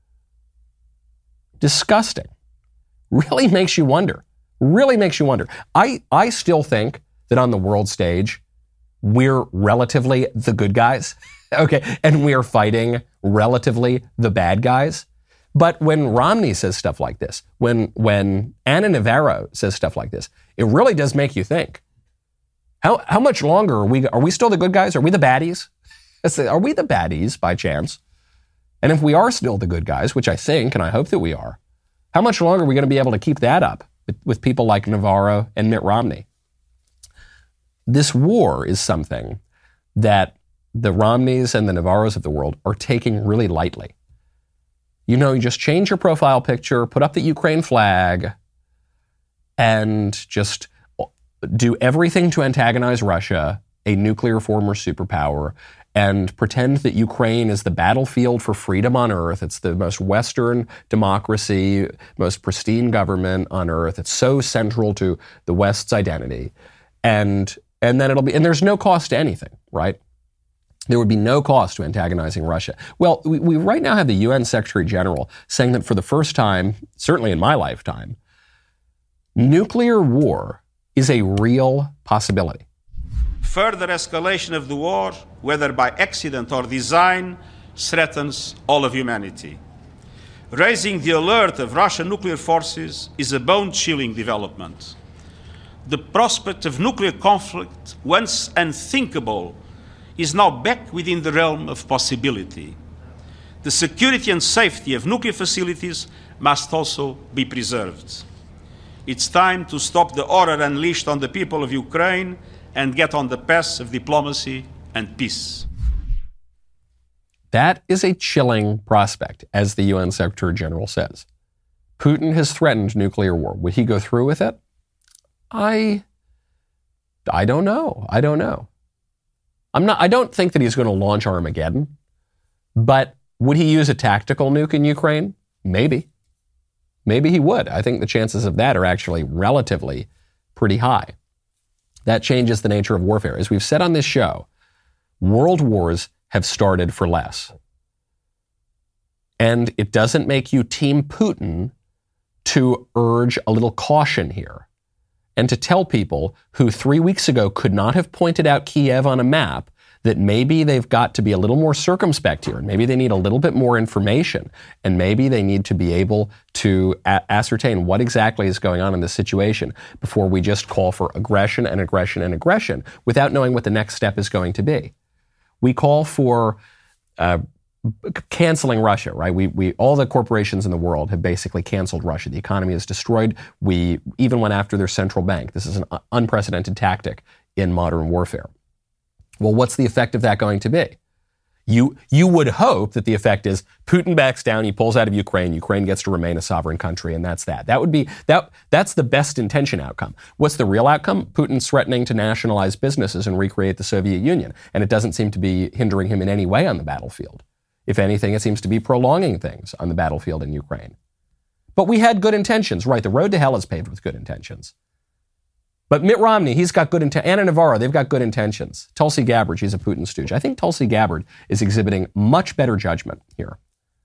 Speaker 2: Disgusting. Really makes you wonder. Really makes you wonder. I still think that on the world stage, we're relatively the good guys, okay? And we are fighting relatively the bad guys. But when Romney says stuff like this, when Ana Navarro says stuff like this, it really does make you think. How much longer are we still the good guys? Are we the baddies? Are we the baddies by chance? And if we are still the good guys, which I think and I hope that we are, how much longer are we going to be able to keep that up with people like Navarro and Mitt Romney? This war is something that the Romneys and the Navarros of the world are taking really lightly. You know, you just change your profile picture, put up the Ukraine flag, and just do everything to antagonize Russia, a nuclear former superpower, and pretend that Ukraine is the battlefield for freedom on earth. It's the most Western democracy, most pristine government on earth. It's so central to the West's identity. And then and there's no cost to anything, right? There would be no cost to antagonizing Russia. Well, we right now have the UN Secretary General saying that for the first time, certainly in my lifetime, nuclear war is a real possibility.
Speaker 8: Further escalation of the war, whether by accident or design, threatens all of humanity. Raising the alert of Russian nuclear forces is a bone-chilling development. The prospect of nuclear conflict, once unthinkable, is now back within the realm of possibility. the security and safety of nuclear facilities must also be preserved. It's time to stop the horror unleashed on the people of Ukraine and get on the path of diplomacy and peace.
Speaker 2: That is a chilling prospect, as the UN Secretary General says. Putin has threatened nuclear war. Would he go through with it? I don't know. I don't think that he's going to launch Armageddon, but would he use a tactical nuke in Ukraine? Maybe. Maybe he would. I think the chances of that are actually relatively pretty high. That changes the nature of warfare. As we've said on this show, world wars have started for less. And it doesn't make you Team Putin to urge a little caution here and to tell people who 3 weeks ago could not have pointed out Kiev on a map that maybe they've got to be a little more circumspect here, and maybe they need a little bit more information, and maybe they need to be able to ascertain what exactly is going on in this situation before we just call for aggression and aggression and aggression without knowing what the next step is going to be. We call for canceling Russia, right? We all the corporations in the world have basically canceled Russia. The economy is destroyed. We even went after their central bank. This is an unprecedented tactic in modern warfare. Well, what's the effect of that going to be? You would hope that the effect is Putin backs down, he pulls out of Ukraine, Ukraine gets to remain a sovereign country, and that's that. That's the best intention outcome. What's the real outcome? Putin's threatening to nationalize businesses and recreate the Soviet Union, and it doesn't seem to be hindering him in any way on the battlefield. If anything, it seems to be prolonging things on the battlefield in Ukraine. But we had good intentions, right? The road to hell is paved with good intentions. But Mitt Romney, he's got good intentions. Ana Navarro, they've got good intentions. Tulsi Gabbard, she's a Putin stooge. I think Tulsi Gabbard is exhibiting much better judgment here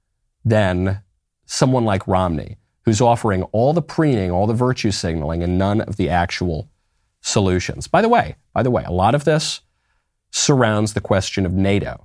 Speaker 2: than someone like Romney, who's offering all the preening, all the virtue signaling, and none of the actual solutions. By the way, a lot of this surrounds the question of NATO.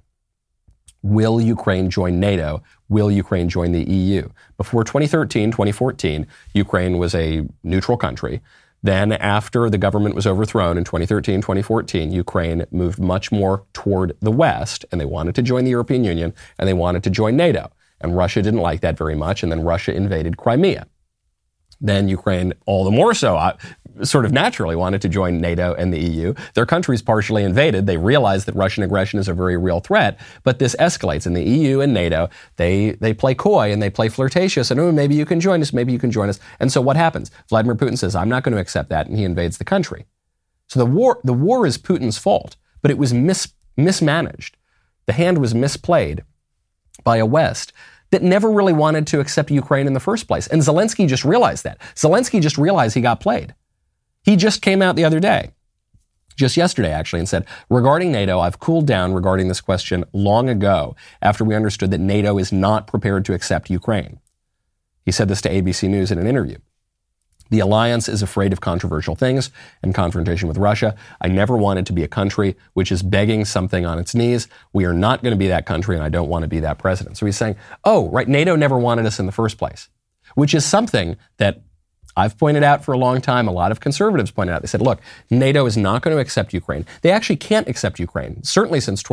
Speaker 2: Will Ukraine join NATO? Will Ukraine join the EU? Before 2013, 2014, Ukraine was a neutral country. Then after the government was overthrown in 2013, 2014, Ukraine moved much more toward the West, and they wanted to join the European Union, and they wanted to join NATO. And Russia didn't like that very much, and then Russia invaded Crimea. Then Ukraine, all the more so, sort of naturally wanted to join NATO and the EU. Their country's partially invaded. They realize that Russian aggression is a very real threat, but this escalates. And the EU and NATO, they play coy and they play flirtatious, and maybe you can join us, maybe you can join us. And so what happens? Vladimir Putin says, I'm not going to accept that, and he invades the country. So the war is Putin's fault, but it was mismanaged. The hand was misplayed by a West that never really wanted to accept Ukraine in the first place. And Zelensky just realized that. Zelensky just realized he got played. He just came out the other day, just yesterday actually, and said, regarding NATO, I've cooled down regarding this question long ago after we understood that NATO is not prepared to accept Ukraine. He said this to ABC News in an interview. The alliance is afraid of controversial things and confrontation with Russia. I never wanted to be a country which is begging something on its knees. We are not going to be that country, and I don't want to be that president. So he's saying, oh, right, NATO never wanted us in the first place, which is something that I've pointed out for a long time. A lot of conservatives pointed out. They said, look, NATO is not going to accept Ukraine. They actually can't accept Ukraine, certainly since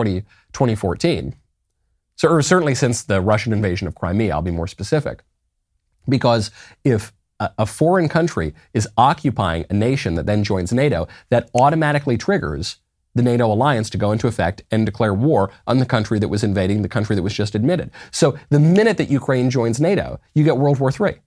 Speaker 2: 2014. Or certainly since the Russian invasion of Crimea, I'll be more specific. Because if a foreign country is occupying a nation that then joins NATO, that automatically triggers the NATO alliance to go into effect and declare war on the country that was invading the country that was just admitted. So the minute that Ukraine joins NATO, you get World War III.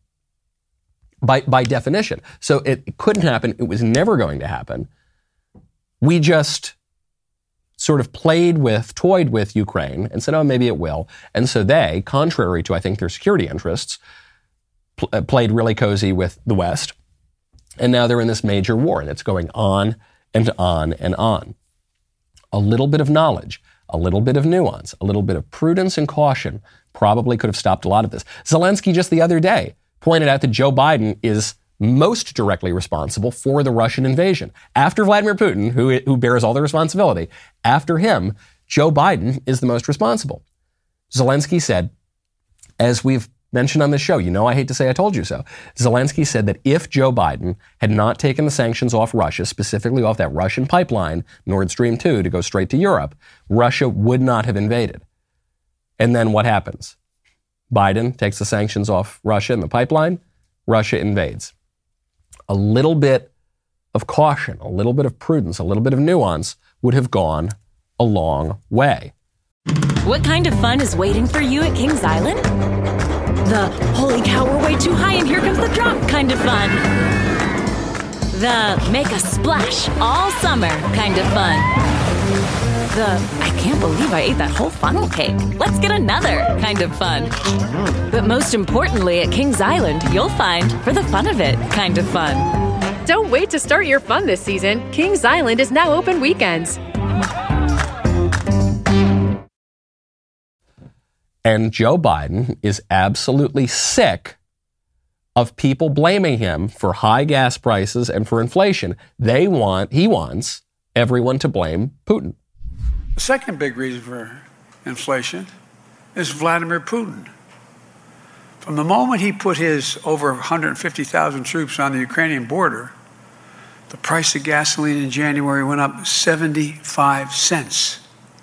Speaker 2: By definition. So it couldn't happen. It was never going to happen. We just sort of toyed with Ukraine and said, oh, maybe it will. And so they, contrary to, I think, their security interests, played really cozy with the West. And now they're in this major war, and it's going on and on and on. A little bit of knowledge, a little bit of nuance, a little bit of prudence and caution probably could have stopped a lot of this. Zelensky just the other day pointed out that Joe Biden is most directly responsible for the Russian invasion. After Vladimir Putin, who bears all the responsibility, after him, Joe Biden is the most responsible. Zelensky said, as we've mentioned on this show, I hate to say I told you so. Zelensky said that if Joe Biden had not taken the sanctions off Russia, specifically off that Russian pipeline, Nord Stream 2, to go straight to Europe, Russia would not have invaded. And then what happens? Biden takes the sanctions off Russia and the pipeline. Russia invades. A little bit of caution, a little bit of prudence, a little bit of nuance would have gone a long way.
Speaker 9: What kind of fun is waiting for you at Kings Island? The holy cow, we're way too high and here comes the drop kind of fun. The make a splash all summer kind of fun. The I can't believe I ate that whole funnel cake. Let's get another kind of fun. But most importantly, at Kings Island, you'll find for the fun of it kind of fun.
Speaker 10: Don't wait to start your fun this season. Kings Island is now open weekends.
Speaker 2: And Joe Biden is absolutely sick of people blaming him for high gas prices and for inflation. He wants everyone to blame Putin.
Speaker 11: The second big reason for inflation is Vladimir Putin. From the moment he put his over 150,000 troops on the Ukrainian border, the price of gasoline in January went up 75 cents.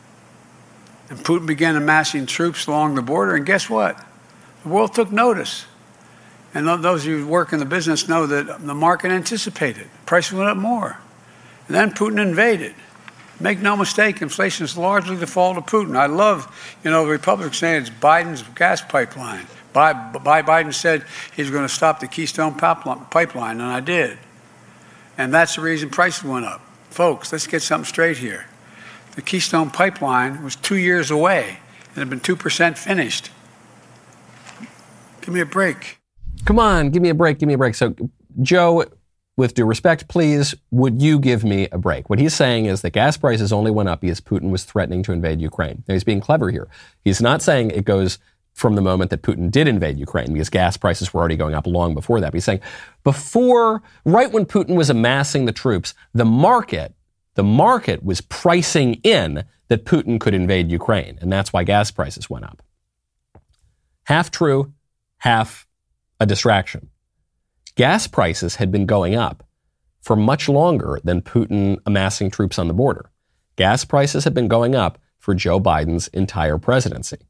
Speaker 11: And Putin began amassing troops along the border, and guess what? The world took notice. And those of you who work in the business know that the market anticipated. Prices went up more. And then Putin invaded. Make no mistake, inflation is largely the fault of Putin. I love, the Republicans saying it's Biden's gas pipeline. Biden said he's going to stop the Keystone pipeline, and I did. And that's the reason prices went up. Folks, let's get something straight here. The Keystone pipeline was 2 years away and had been 2% finished. Give me a break.
Speaker 2: Come on, give me a break. So, Joe, with due respect, please, would you give me a break? What he's saying is that gas prices only went up because Putin was threatening to invade Ukraine. Now, he's being clever here. He's not saying it goes from the moment that Putin did invade Ukraine, because gas prices were already going up long before that. But he's saying right when Putin was amassing the troops, the market was pricing in that Putin could invade Ukraine, and that's why gas prices went up. Half true, half a distraction. Gas prices had been going up for much longer than Putin amassing troops on the border. Gas prices had been going up for Joe Biden's entire presidency.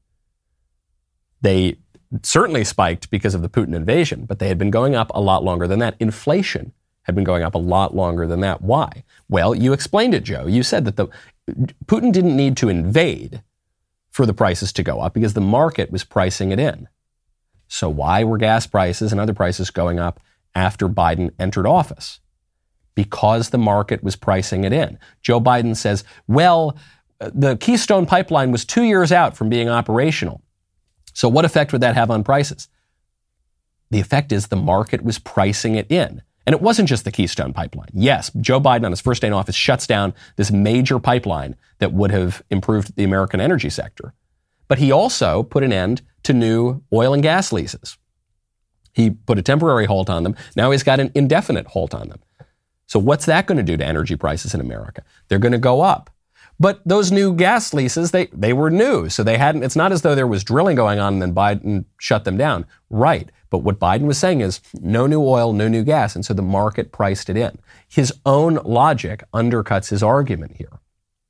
Speaker 2: They certainly spiked because of the Putin invasion, but they had been going up a lot longer than that. Inflation had been going up a lot longer than that. Why? Well, you explained it, Joe. You said that Putin didn't need to invade for the prices to go up because the market was pricing it in. So why were gas prices and other prices going up after Biden entered office? Because the market was pricing it in. Joe Biden says, well, the Keystone pipeline was 2 years out from being operational. So what effect would that have on prices? The effect is the market was pricing it in. And it wasn't just the Keystone pipeline. Yes, Joe Biden on his first day in office shuts down this major pipeline that would have improved the American energy sector. But he also put an end to new oil and gas leases. He put a temporary halt on them. Now he's got an indefinite halt on them. So what's that going to do to energy prices in America? They're going to go up. But those new gas leases, they were new. So it's not as though there was drilling going on and then Biden shut them down. Right. But what Biden was saying is no new oil, no new gas. And so the market priced it in. His own logic undercuts his argument here.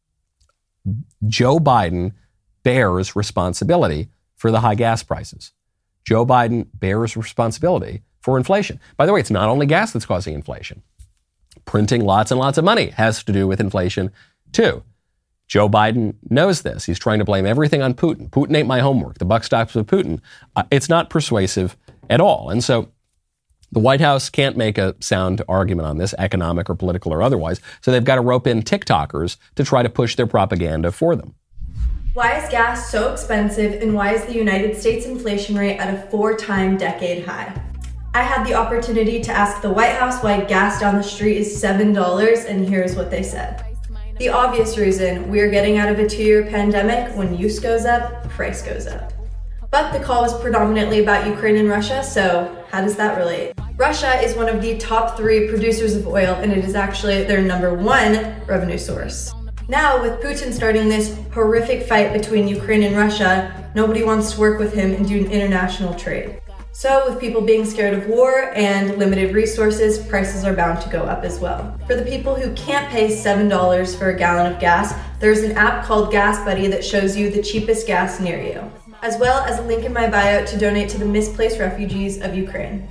Speaker 2: Joe Biden bears responsibility for the high gas prices. Joe Biden bears responsibility for inflation. By the way, it's not only gas that's causing inflation. Printing lots and lots of money has to do with inflation too. Joe Biden knows this. He's trying to blame everything on Putin. Putin ain't my homework. The buck stops with Putin. It's not persuasive at all. And so the White House can't make a sound argument on this, economic or political or otherwise. So they've got to rope in TikTokers to try to push their propaganda for them.
Speaker 12: Why is gas so expensive, and why is the United States inflation rate at a 4-time decade high? I had the opportunity to ask the White House why gas down the street is $7, and here's what they said. The obvious reason: we are getting out of a 2-year pandemic. When use goes up, price goes up. But the call was predominantly about Ukraine and Russia, so how does that relate? Russia is one of the top 3 producers of oil, and it is actually their #1 revenue source. Now, with Putin starting this horrific fight between Ukraine and Russia, nobody wants to work with him and do international trade. So with people being scared of war and limited resources, prices are bound to go up as well. For the people who can't pay $7 for a gallon of gas, there's an app called Gas Buddy that shows you the cheapest gas near you. as well as a link in my bio to donate to the misplaced refugees of Ukraine.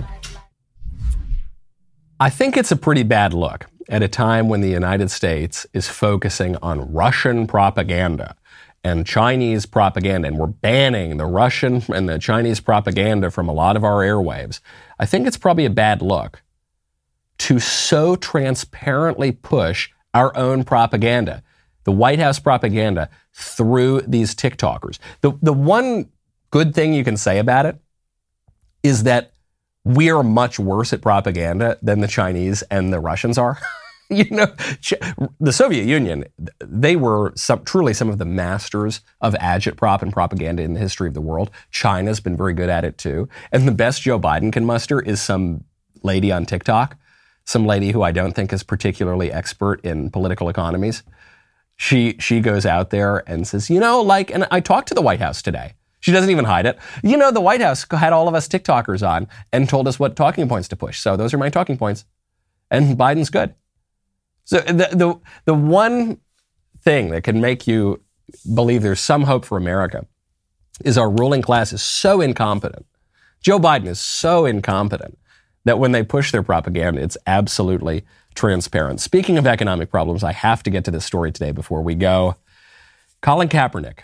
Speaker 2: I think it's a pretty bad look at a time when the United States is focusing on Russian propaganda and Chinese propaganda, and we're banning the Russian and the Chinese propaganda from a lot of our airwaves. I think it's probably a bad look to so transparently push our own propaganda, the White House propaganda, through these TikTokers. The one good thing you can say about it is that we are much worse at propaganda than the Chinese and the Russians are. You know, the Soviet Union, they were truly some of the masters of agitprop and propaganda in the history of the world. China's been very good at it too. And the best Joe Biden can muster is some lady on TikTok, some lady who I don't think is particularly expert in political economies. She goes out there and says, you know, like, and I talked to the White House today. She doesn't even hide it. You know, the White House had all of us TikTokers on and told us what talking points to push. So those are my talking points. And Biden's good. So the one thing that can make you believe there's some hope for America is our ruling class is so incompetent. Joe Biden is so incompetent that when they push their propaganda, it's absolutely transparent. Speaking of economic problems, I have to get to this story today before we go. Colin Kaepernick,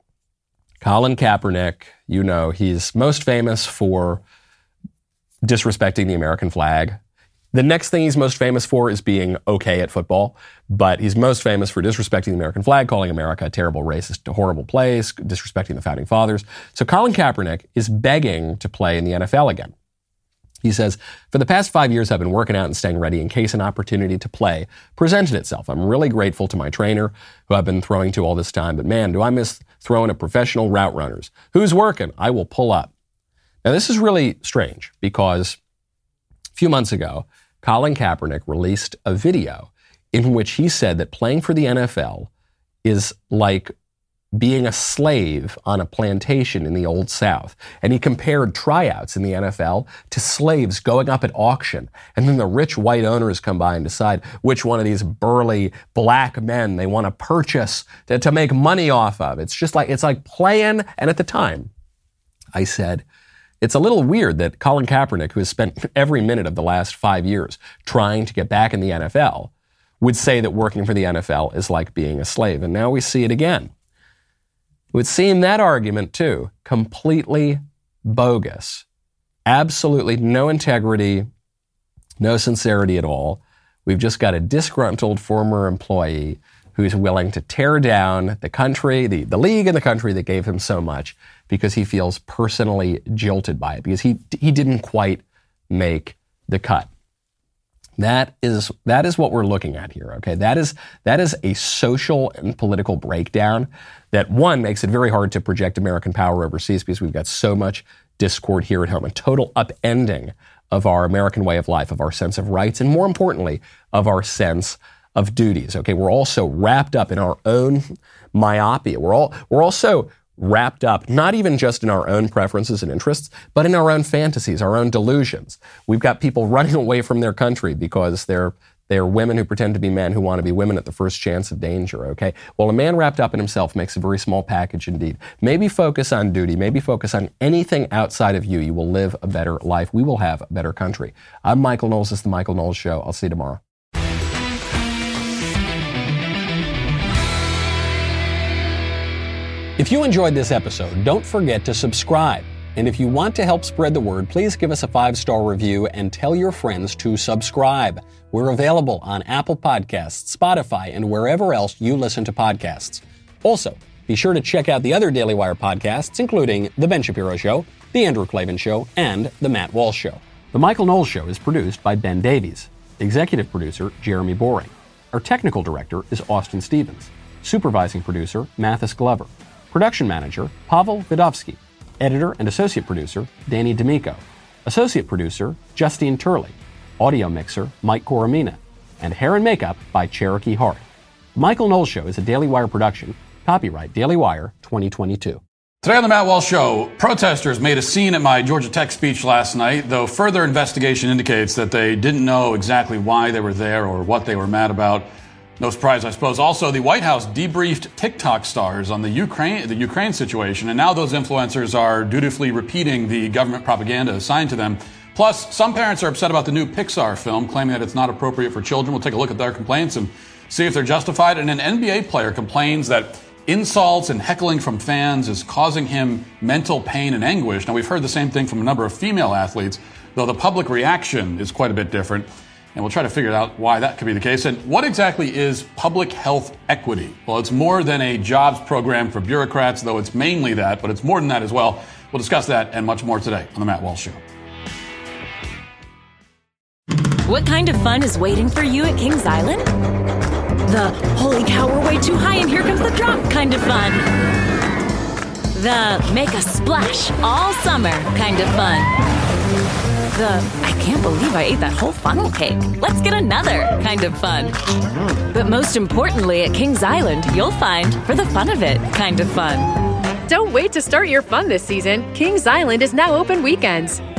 Speaker 2: you know, he's most famous for disrespecting the American flag. The next thing he's most famous for is being okay at football, but he's most famous for disrespecting the American flag, calling America a terrible, racist, horrible place, disrespecting the founding fathers. So Colin Kaepernick is begging to play in the NFL again. He says, for the past 5 years, I've been working out and staying ready in case an opportunity to play presented itself. I'm really grateful to my trainer, who I've been throwing to all this time, but man, do I miss throwing at professional route runners. Who's working? I will pull up. Now, this is really strange because a few months ago, Colin Kaepernick released a video in which he said that playing for the NFL is like being a slave on a plantation in the Old South. And he compared tryouts in the NFL to slaves going up at auction. And then the rich white owners come by and decide which one of these burly black men they want to purchase to make money off of. It's like playing. And at the time, I said, it's a little weird that Colin Kaepernick, who has spent every minute of the last 5 years trying to get back in the NFL, would say that working for the NFL is like being a slave. And now we see it again. It would seem that argument, too, completely bogus. Absolutely no integrity, no sincerity at all. We've just got a disgruntled former employee who's willing to tear down the country, the league and the country that gave him so much because he feels personally jilted by it, because he didn't quite make the cut. That is what we're looking at here, okay? That is a social and political breakdown that, one, makes it very hard to project American power overseas because we've got so much discord here at home, a total upending of our American way of life, of our sense of rights, and more importantly, of our sense of duties, okay? We're also wrapped up in our own myopia. We're also wrapped up not even just in our own preferences and interests, but in our own fantasies, our own delusions. We've got people running away from their country because they're women who pretend to be men who want to be women at the first chance of danger, okay? Well, a man wrapped up in himself makes a very small package indeed. Maybe focus on duty. Maybe focus on anything outside of you. You will live a better life. We will have a better country. I'm Michael Knowles. This is The Michael Knowles Show. I'll see you tomorrow. If you enjoyed this episode, don't forget to subscribe. And if you want to help spread the word, please give us a 5-star review and tell your friends to subscribe. We're available on Apple Podcasts, Spotify, and wherever else you listen to podcasts. Also, be sure to check out the other Daily Wire podcasts, including The Ben Shapiro Show, The Andrew Klavan Show, and The Matt Walsh Show. The Michael Knowles Show is produced by Ben Davies. Executive producer, Jeremy Boring. Our technical director is Austin Stevens. Supervising producer, Mathis Glover. Production manager, Pavel Vidovsky. Editor and associate producer, Danny D'Amico. Associate producer, Justine Turley. Audio mixer, Mike Coromina. And hair and makeup by Cherokee Hart. The Michael Knowles Show is a Daily Wire production. Copyright Daily Wire 2022.
Speaker 13: Today on the Matt Walsh Show, protesters made a scene at my Georgia Tech speech last night, though further investigation indicates that they didn't know exactly why they were there or what they were mad about. No surprise, I suppose. Also, the White House debriefed TikTok stars on the Ukraine situation, and now those influencers are dutifully repeating the government propaganda assigned to them. Plus, some parents are upset about the new Pixar film, claiming that it's not appropriate for children. We'll take a look at their complaints and see if they're justified. And an NBA player complains that insults and heckling from fans is causing him mental pain and anguish. Now, we've heard the same thing from a number of female athletes, though the public reaction is quite a bit different. And we'll try to figure out why that could be the case. And what exactly is public health equity? Well, it's more than a jobs program for bureaucrats, though it's mainly that, but it's more than that as well. We'll discuss that and much more today on The Matt Walsh Show.
Speaker 9: What kind of fun is waiting for you at Kings Island? The holy cow, we're way too high and here comes the drop kind of fun. The make a splash all summer kind of fun. The I can't believe I ate that whole funnel cake. Let's get another kind of fun. But most importantly, at Kings Island, you'll find for the fun of it kind of fun.
Speaker 10: Don't wait to start your fun this season. Kings Island is now open weekends.